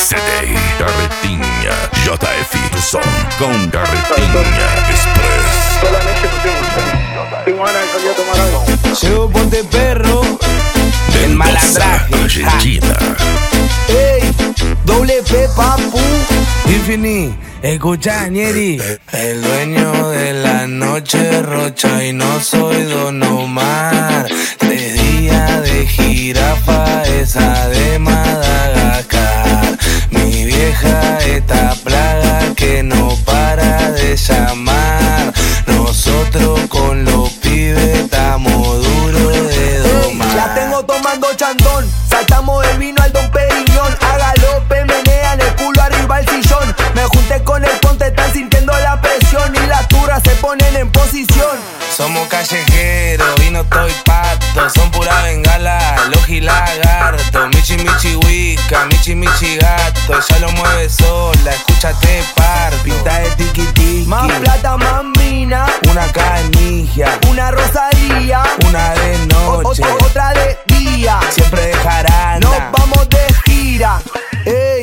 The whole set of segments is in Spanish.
CD, Carretinha, JF do som com Carretinha Express. Llevo Ponte Perro, el malandraje, Argentina. Ey, doble P, papu. Infini, escucha, Ñeri. El dueño de la noche rocha y no soy Don Omar. 3 días de jirafa, esa de Madagascar. Mi vieja esta plaga que no para de llamar. Nosotros con los pibes estamos duros de domar. La tengo tomando chandón, saltamos del vino al Don Periñón. A galope menean el culo arriba el sillón. Me junté con el Ponte, están sintiendo la presión y las turras se ponen en posición. Somos callejeros y no estoy pato, son pura bengala, logi lagarto. Michi michi wicca, michi michi gato, ella lo mueve sola, escúchate par. Pinta de tiki tiki, Más plata, más mina, una canilla, una Rosalía, una de noche, otra de día. siempre de jarana. Nos vamos de gira, ey.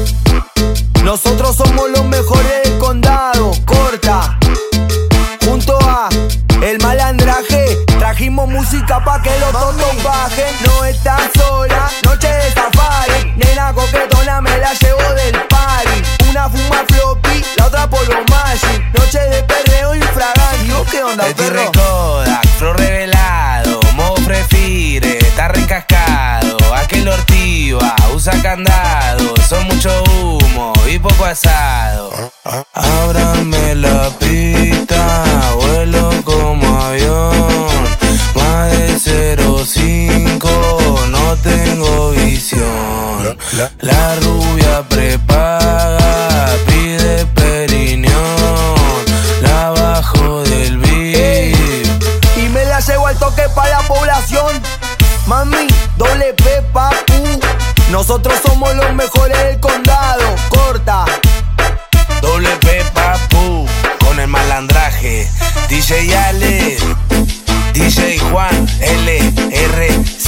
Nosotros somos los mejores del condado, corta. Junto a El Malandraje, trajimos música pa' que los tontos bajen. No estás sola, noche de safari. Nena coquetona, me la llevo del party. Una fuma floppy, la otra polo magic. Noche de perreo infragante. ¿Y vos qué onda, El perro? Kodak, flow revelado, modo prefire, está reencascado. Aquel ortiva, usa candado, son mucho humo y poco asado. Ábrame la pista, vuelo como avión. Más de 0,5, no tengo visión. La rubia prepaga, pide periñón. La bajo del beat. Y me la llevo al toque pa' la población. Mami, doble P, papu. Nosotros somos los mejores del condado, corta. Doble P, papu, con el malandraje. DJ Ale, DJ Juan, LR